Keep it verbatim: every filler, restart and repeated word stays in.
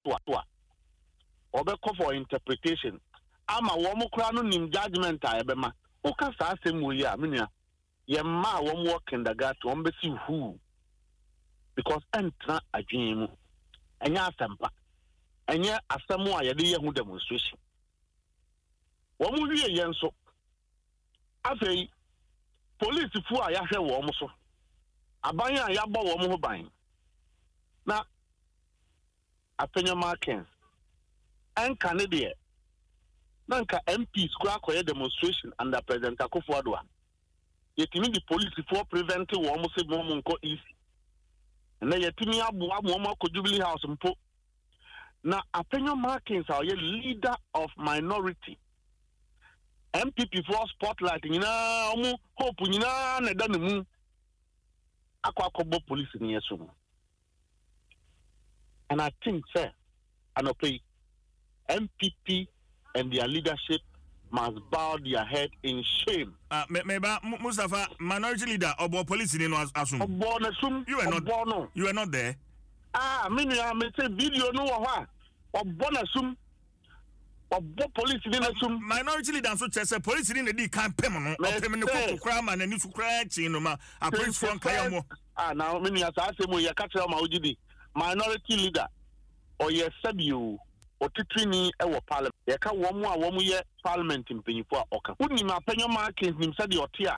to obeko for interpretation ama wo mo kra no nim judgment a ebema o ka sa asem wo yi a menua ye ma wo mo kindergarten wo mbesi hu because entra adwen mu enya asempa enye asemu a ye de ye hu demonstration wo mo wie ye nso afei police fu a ya hwe wo mo so aban a ya bo wo mo ho ban na apenya markings en Canada nanka M Ps kwa kwa demonstration under President Akufo-Addo yetimi the police for preventing wo mo se mo nko easy na yetimi abo amo mo ko Jubilee House mpo na apenya markings are leader of minority M P P for spotlight nyina omo hope nyina na da nemu akwa akobo police ni yeso. And I think sir anopay M P P and their leadership must bow their head in shame. Uh, me, me ba, Mustafa, minority leader, obo police ni no asum. Obo na sum. You were not. No. You were not there. Ah, me ni me say video no wa. Obo na sum. Obo police ni na sum. Minority leader so chese police ni na di kan pem no. Opem ne ko kura ma na ni su kura chi no ma. A police for kaya mo. Ah, now me ni asa asemo ya ka tell ma ogidi. Minority leader or ye sabio otitrini ewo parliament ye ka wo mu a wo mu ye parliament mpanyifo a oka woni ma panyo markings nim sade ote a